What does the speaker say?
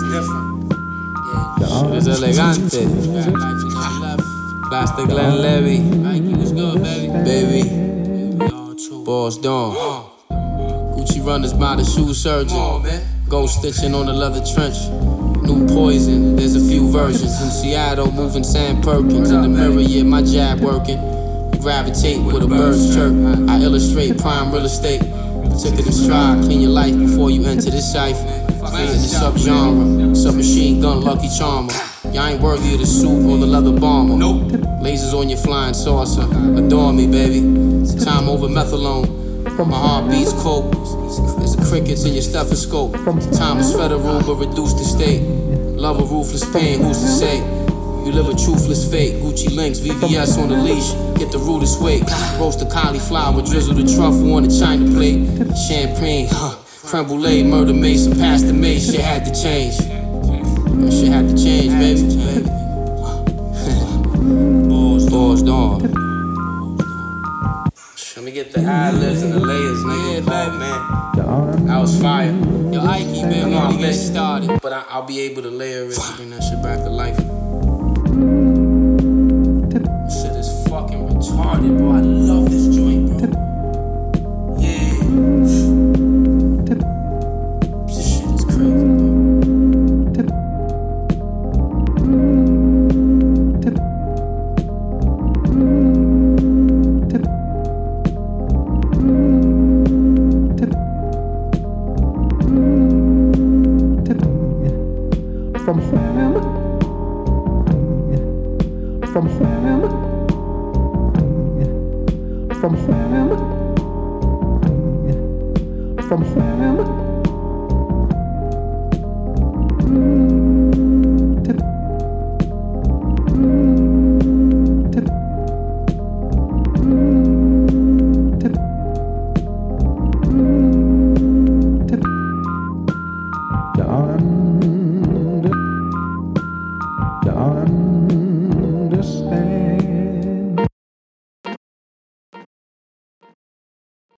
Shit is elegante. Plastic Glenn Levy. Baby. Boss Dawn. Gucci runners by the shoe surgeon. Gold stitching on the leather trench. New poison, there's a few versions. In Seattle, moving Sam Perkins. In the mirror, yeah, my jab working. You gravitate with a bird's chirp. I illustrate prime real estate. Took it in stride, clean your life before you enter this life. Creating the sub-genre, submachine gun, lucky charmer. Y'all ain't worthy of the suit or the leather bomber. Nope. Lasers on your flying saucer. Adore me, baby. Time over methadone. My heart beats cold. There's the crickets in your stethoscope. Time is federal but reduced to state. Love a ruthless pain, who's to say? You live a truthless fate. Gucci links, VVS on the leash. Get the rudest weight. Roast the cauliflower, drizzle the truffle on the china plate. Champagne, creme brulee, murder mason, past the mace. Shit had to change. Shit had to change, baby. Boss Dawn. Let me get the ad-libs and the layers, nigga. Baby, man. I was fire. Yo, Ike, man, we already get started, but I'll be able to layer it and bring that shit back to life. This shit is fucking retarded, bro. I love this joint, bro. Yeah. This shit is crazy, bro. From whom? From whom? From whom? From whom?